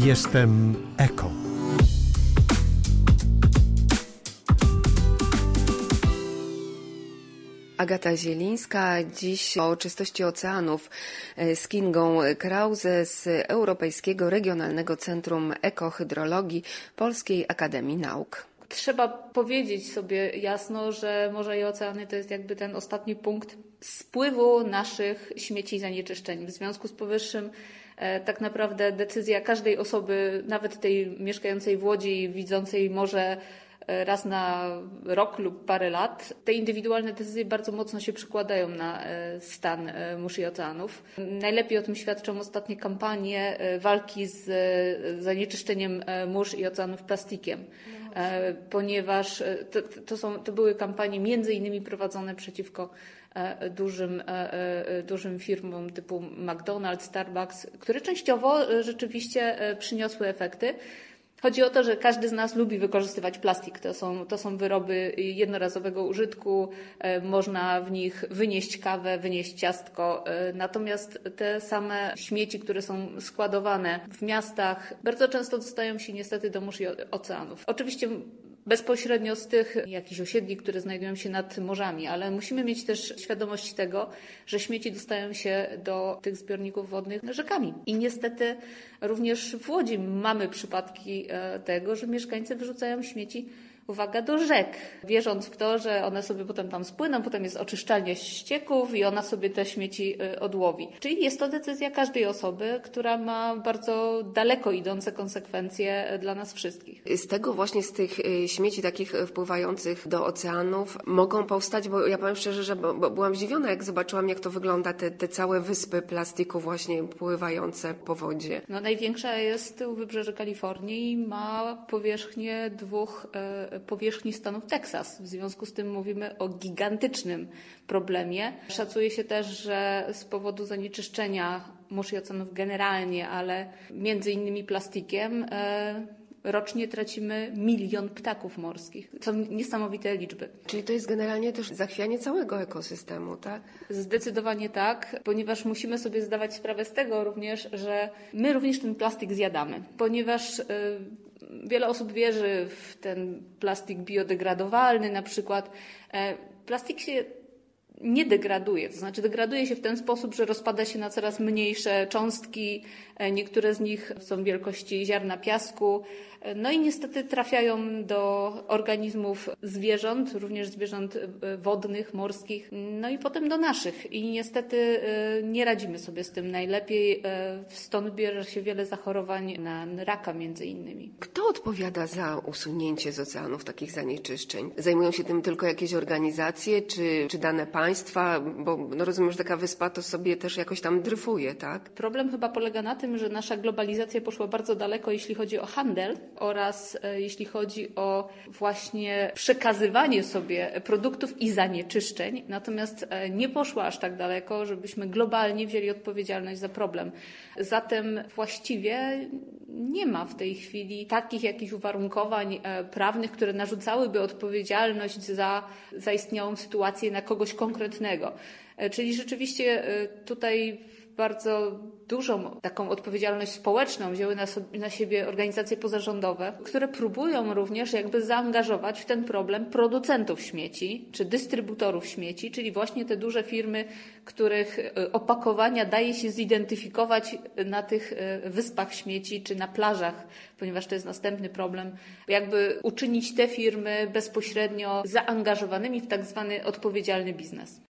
Jestem eko. Agata Zielińska, dziś o czystości oceanów z Kingą Krause z Europejskiego Regionalnego Centrum Ekohydrologii Polskiej Akademii Nauk. Trzeba powiedzieć sobie jasno, że morze i oceany to jest jakby ten ostatni punkt spływu naszych śmieci i zanieczyszczeń. W związku z powyższym tak naprawdę decyzja każdej osoby, nawet tej mieszkającej w Łodzi, widzącej morze raz na rok lub parę lat, te indywidualne decyzje bardzo mocno się przekładają na stan mórz i oceanów. Najlepiej o tym świadczą ostatnie kampanie walki z zanieczyszczeniem mórz i oceanów plastikiem. Ponieważ to były kampanie między innymi prowadzone przeciwko dużym firmom typu McDonald's, Starbucks, które częściowo rzeczywiście przyniosły efekty. Chodzi o to, że każdy z nas lubi wykorzystywać plastik. To są wyroby jednorazowego użytku, można w nich wynieść kawę, wynieść ciastko. Natomiast te same śmieci, które są składowane w miastach, bardzo często dostają się niestety do mórz i oceanów. Oczywiście bezpośrednio z tych jakichś osiedli, które znajdują się nad morzami, ale musimy mieć też świadomość tego, że śmieci dostają się do tych zbiorników wodnych rzekami. I niestety również w Łodzi mamy przypadki tego, że mieszkańcy wyrzucają śmieci, uwaga, do rzek, wierząc w to, że one sobie potem tam spłyną, potem jest oczyszczalnia ścieków i ona sobie te śmieci odłowi. Czyli jest to decyzja każdej osoby, która ma bardzo daleko idące konsekwencje dla nas wszystkich. Z tych śmieci takich wpływających do oceanów mogą powstać, bo ja powiem szczerze, że byłam zdziwiona, jak zobaczyłam, jak to wygląda, te całe wyspy plastiku właśnie pływające po wodzie. No, największa jest u wybrzeży Kalifornii i ma powierzchnię powierzchni stanów Teksas. W związku z tym mówimy o gigantycznym problemie. Szacuje się też, że z powodu zanieczyszczenia mórz i oceanów generalnie, ale między innymi plastikiem, rocznie tracimy 1 milion ptaków morskich. To są niesamowite liczby. Czyli to jest generalnie też zachwianie całego ekosystemu, tak? Zdecydowanie tak, ponieważ musimy sobie zdawać sprawę z tego również, że my również ten plastik zjadamy, ponieważ wiele osób wierzy w ten plastik biodegradowalny na przykład. Plastik się nie degraduje, to znaczy degraduje się w ten sposób, że rozpada się na coraz mniejsze cząstki, niektóre z nich są wielkości ziarna piasku, no i niestety trafiają do organizmów zwierząt, również zwierząt wodnych, morskich, no i potem do naszych. I niestety nie radzimy sobie z tym najlepiej, stąd bierze się wiele zachorowań na raka między innymi. Kto odpowiada za usunięcie z oceanów takich zanieczyszczeń? Zajmują się tym tylko jakieś organizacje, czy dane państwa? Bo rozumiem, że taka wyspa to sobie też jakoś tam dryfuje, tak? Problem chyba polega na tym, że nasza globalizacja poszła bardzo daleko, jeśli chodzi o handel oraz jeśli chodzi o właśnie przekazywanie sobie produktów i zanieczyszczeń. Natomiast nie poszła aż tak daleko, żebyśmy globalnie wzięli odpowiedzialność za problem. Zatem właściwie nie ma w tej chwili takich jakichś uwarunkowań prawnych, które narzucałyby odpowiedzialność za zaistniałą sytuację na kogoś konkretnego. Czyli rzeczywiście tutaj bardzo dużą taką odpowiedzialność społeczną wzięły na siebie organizacje pozarządowe, które próbują również jakby zaangażować w ten problem producentów śmieci czy dystrybutorów śmieci, czyli właśnie te duże firmy, których opakowania daje się zidentyfikować na tych wyspach śmieci czy na plażach, ponieważ to jest następny problem, jakby uczynić te firmy bezpośrednio zaangażowanymi w tak zwany odpowiedzialny biznes.